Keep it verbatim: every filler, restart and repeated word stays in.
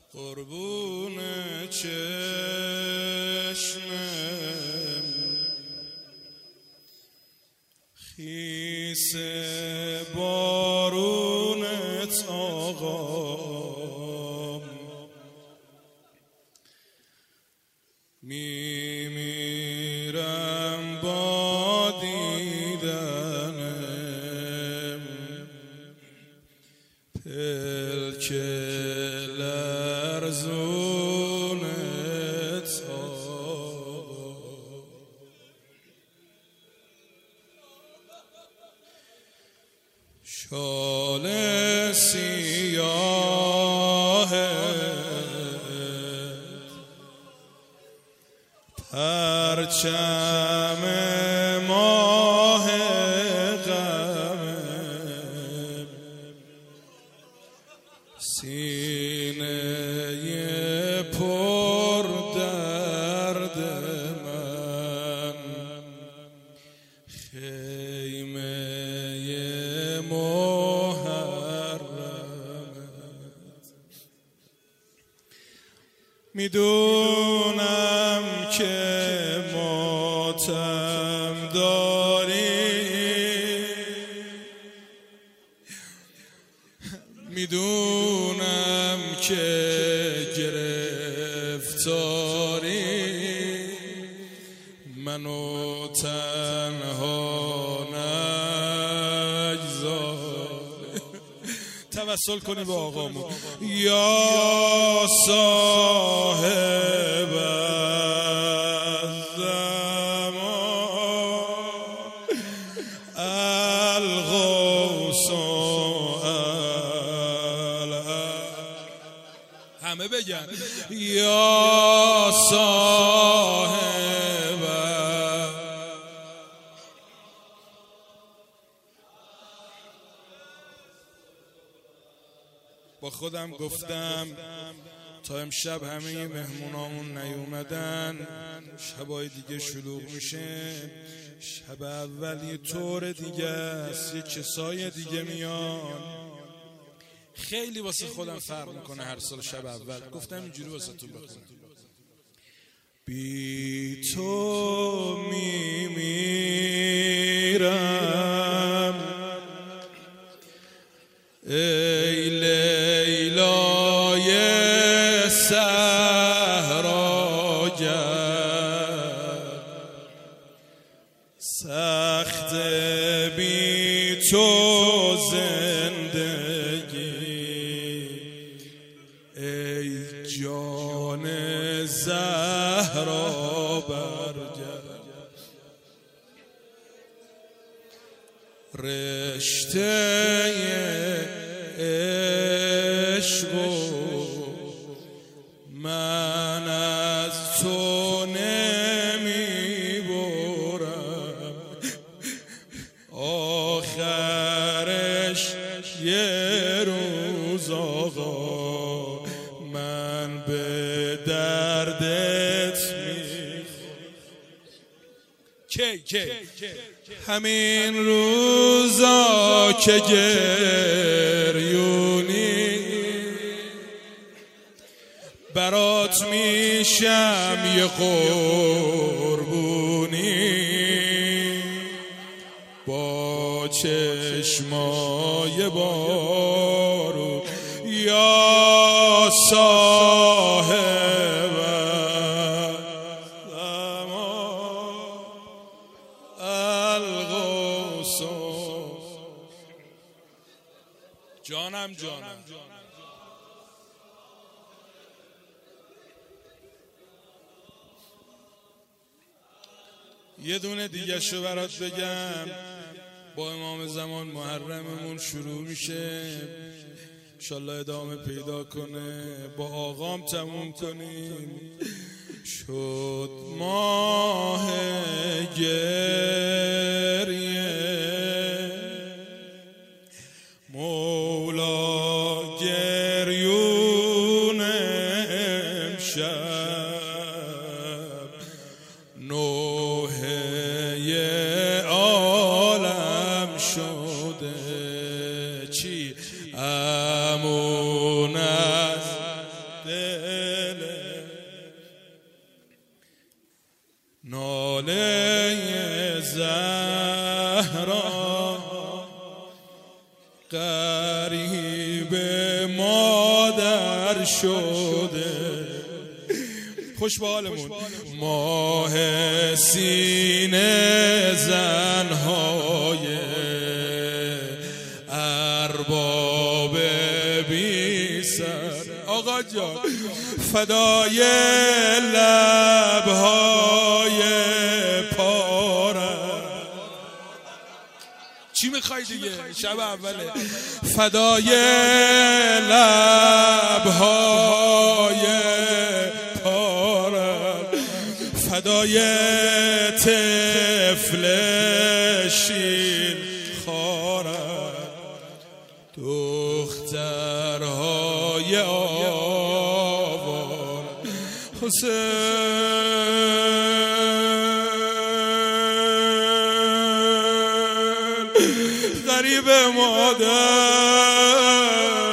قربون چشمم خیس بارونت آقام میمیرم با دیدنم پلک لرزونت آقام شال سیاهت پرچم ماه غمم سینه پر درد من خیمه محرمت میدونم که ماتم داری میدونم که گرفتاری منو تنها نگذار توسل کنی به آقامون یا صاحب الزمان الغوث همه بگن یا صاحب با خودم گفتم تا امشب همه مهمونامون نیومدن شبای دیگه شلوغ میشه شب اول یه طور دیگه است یه کسای دیگه میان خیلی واسه خودم فرق میکنه هر سال شب اول گفتم اینجوری واسه تو بخونم بی تو میمیرم ای لیلای صحراگر سخت بی تو زندگی ای جان زهرا برگرد رشته عشق من از تو نمی برم آخرش یه روز آقا من به دردت میخورم کی کی همین روزا که گریونی برات میشم یه قربونی با چشمای بارون یا صاحب الغوث جانم جانم یه دونه دیگه شو برات بگم با امام زمان محرممون شروع میشه انشالله ادامه پیدا کنه با آقام تموم کنیم شد ماه گریه مولا گریون امشب نوحه عالم شده چی امون از لاله زهرا قریب مادر شده. خوش به حالمون. ماه سینه زنهای ارباب بی سر. آقا جان فدای لبهای پاره. چی میخوای دیگه؟ شب اوله. فدای لبهای پاره، فدای طفل شیر خواره، دخترهای آوار حسین غریب مادر